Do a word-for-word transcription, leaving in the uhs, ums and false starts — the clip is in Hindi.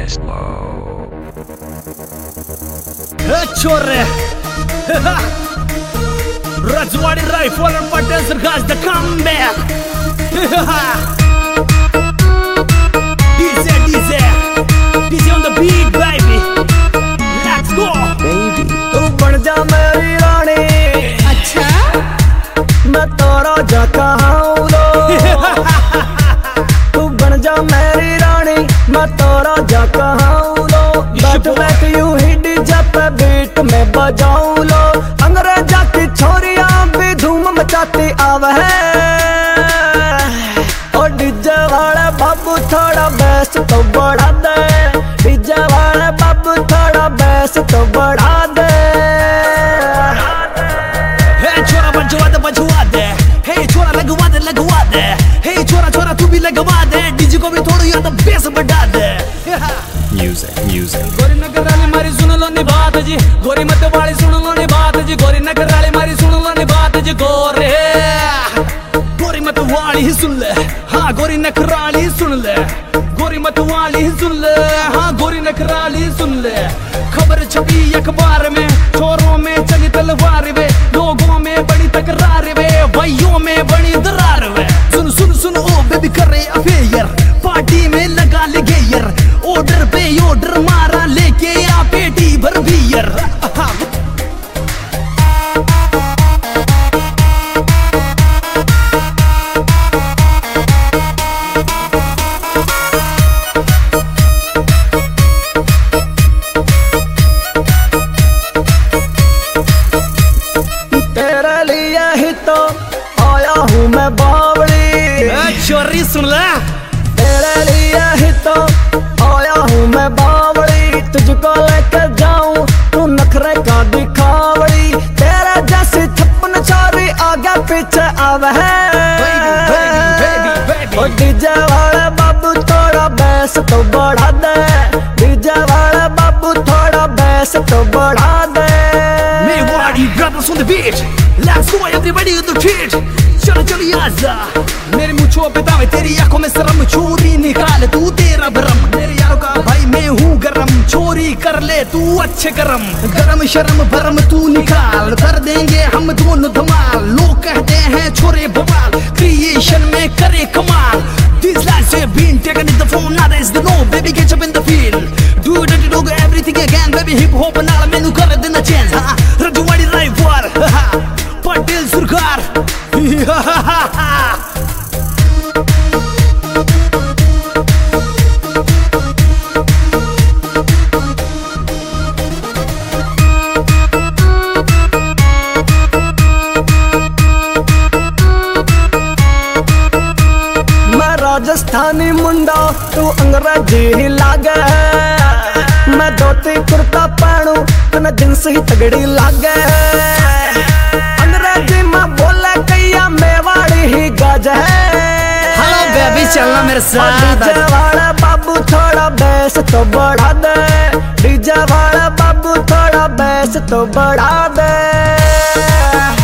Chore Rajwadi Rifle and Patel Sarkaz the comeback D J D J D J on the beat baby Let's go baby तू बन जा मेरी रानी अच्छा मैं तोरा जा कहाँ लो तू बन जा मेरी रानी मैं तोरा जा कहाँ लो बैठ बैठ यूं ही डीजे पे बीट में बजाऊं लो अंग्रेजा की छोरियां भी धूम मचाती आवे और डीजे वाले बाबू थोड़ा बेस तो बढ़ा दे डीजे वाले बाबू थोड़ा बेस तो बढ़ा दे Hey chora बजवा दे बजवा दे Hey chora लगवा दे लगवा दे Hey chora chora तू भी लगवा दे डीजे को भी थोड़ी याद बेस बढ़ा दे Music, music. गोरी नगर वाली मारी सुन लो नी बात जी गोरी मत वाली सुन लो नी बात जी गोरी नगर वाली मारी सुन लो नी बात जी गोरे गोरी मत वाली ही सुन ले हाँ गोरी नखराली सुन ले गोरी मत वाली ही सुन ले हाँ गोरी नखराली सुन ले खबर छपी अखबार में चोरों में चली तलवार वे लोगों में बड़ी तकरार वे भाइयों में बड़ी दरार वे सुन सुन सुन ओ बेबी करे अफेयर पार्टी में लगा ले गेयर ऑर्डर पे ऑर्डर मारा लेके आ पेटी भर बियर तेरे लिए ही तो आया हूँ मैं बावली चोरी सुन ले तेरे लिए ही तो आया हूँ मैं बावली तुझको लेकर जाऊं तू नखरे का दिखावड़ी तेरे जैसी छप्पन छोरी आगे पीछे आवे है और डीजे वाले बाबू थोड़ा बेस तो बढ़ा दे डीजे वाले बाबू थोड़ा बेस तो बढ़ा दे Mewadi brothers on the beat Let's go everybody on the street चलो चलो आजा मेरे मुँचों पे दावे तेरी आंखों में शर्म चोरी निकाल तू तेरा भरम मेरे यारों का भाई मैं हूँ गरम चोरी कर ले तू अच्छे गरम गरम शर्म भरम तू निकाल कर देंगे हम दोनों धमाल लोग कहते हैं छोरे बवाल क्रिएशन में करे कमाल These lights have been taken in the phone now there's the no baby get up in the field do it do do everything again baby hip hop नाला मैंने कर देना chance हाँ रजवाड़ी राइफल पटेल सरकार मैं राजस्थानी मुंडा तू अंग्रेजी ही लागे मैं धोती कुर्ता पहनू तने जींस ही तगड़ी लागे अंग्रेजी में बोले कैया मेवाड़ी ही गज है हेलो बेबी चलना मेरे साथ डीजे वाला बाबू थोड़ा बेस तो बढ़ा दे डीजे वाला बाबू थोड़ा बेस तो बढ़ा दे